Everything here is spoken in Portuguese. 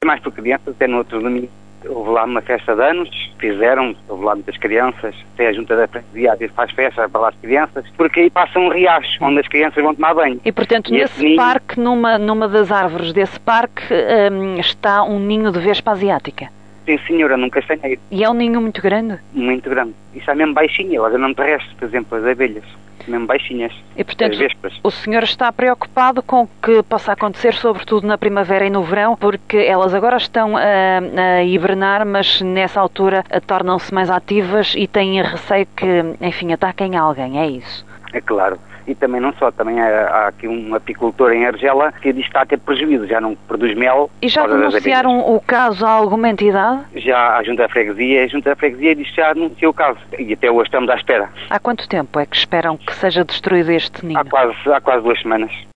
mais por crianças, até no outro domingo. Houve lá uma festa de anos, houve lá muitas crianças, até a junta da freguesia faz festa para lá as crianças, porque aí passa um riacho, onde as crianças vão tomar banho. E, portanto, nesse parque, numa das árvores desse parque, está um ninho de vespa asiática? Sim, senhora, nunca estranhei. E é um ninho muito grande? Muito grande. Isso é mesmo baixinho, elas não terrestres, por exemplo, as abelhas. Mesmo baixinhas. E, portanto, as vespas. O senhor está preocupado com o que possa acontecer, sobretudo na primavera e no verão, porque elas agora estão a hibernar, mas nessa altura tornam-se mais ativas e têm receio que, enfim, ataquem alguém, é isso? É claro. E também não só, também há aqui um apicultor em Argela que diz que está a ter prejuízo, já não produz mel. E já denunciaram o caso a alguma entidade? Já a Junta da Freguesia, diz que já anunciou o caso e até hoje estamos à espera. Há quanto tempo é que esperam que seja destruído este ninho? Há quase 2 semanas.